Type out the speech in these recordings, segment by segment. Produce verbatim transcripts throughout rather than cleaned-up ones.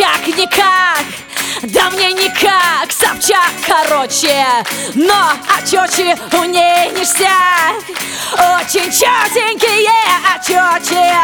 как-никак, да мне никак, Собчак короче, но очечи у ней ништяк, очень четенькие очечи.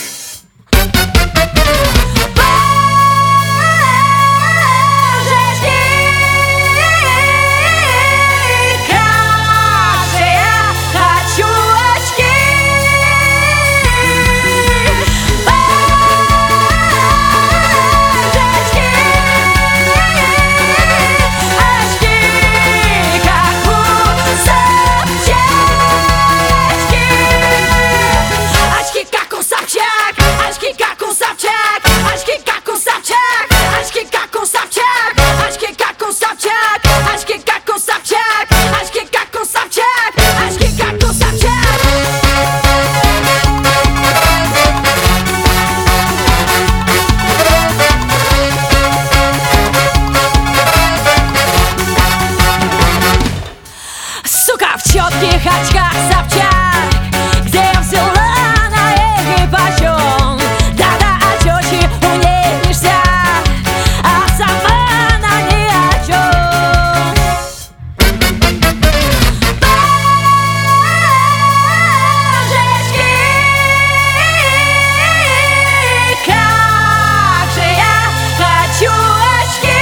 В четких очках Собчак, где я взяла на их и почем? Да-да, очечи у ней ништяк, а сама она ни о чем. Божечки, как же я хочу очки.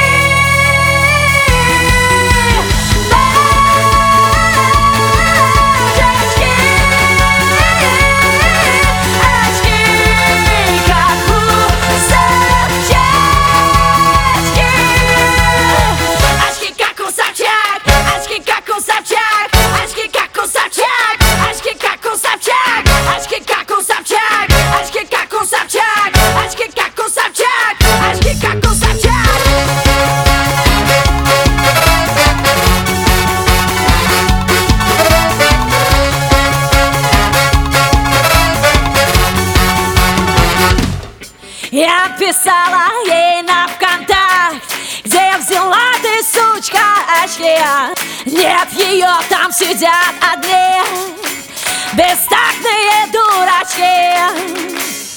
Я писала ей на ВКонтакт, где я взяла ты, сучка, очки. Нет, ее там сидят одни бестактные дурачки.